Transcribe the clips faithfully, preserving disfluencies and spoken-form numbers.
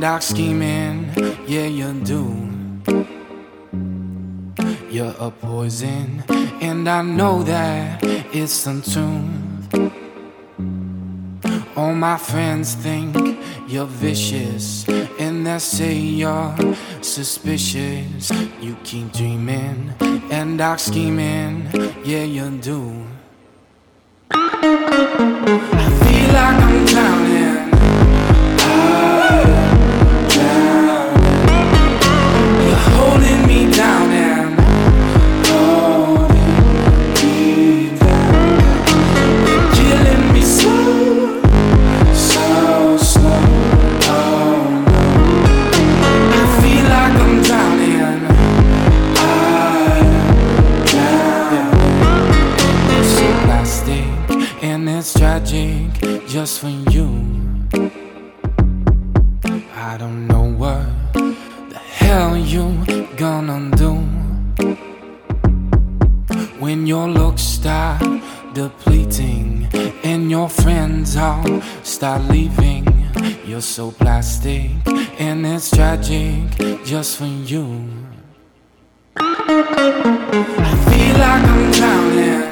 dark scheming, yeah you do. You're a poison, and I know that it's untuned. All my friends think you're vicious, and they say you're suspicious. You keep dreaming and dark scheming, yeah you do. I feel like I'm drowning. I'm drowning. You're holding me down and holding me down. You're killing me slow, so slow. Oh no. I feel like I'm drowning. I'm drowning. It's so plastic and it's tragic just for you. I don't know what the hell you gonna do when your looks start depleting and your friends all start leaving. You're so plastic and it's tragic just for you. I feel like I'm drowning.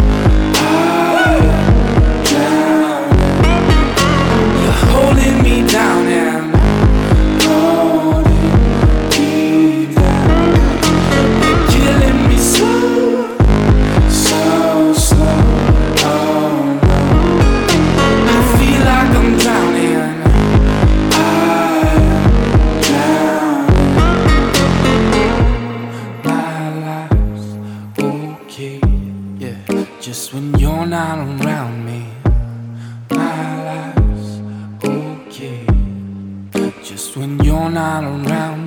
I'm drowning. You're holding me down and holding me down. You're killing me slow, so slow. Oh no. I feel like I'm drowning. I'm drowning. My life's okay, yeah, just when you're not around me. My life's okay, just when you're not around me.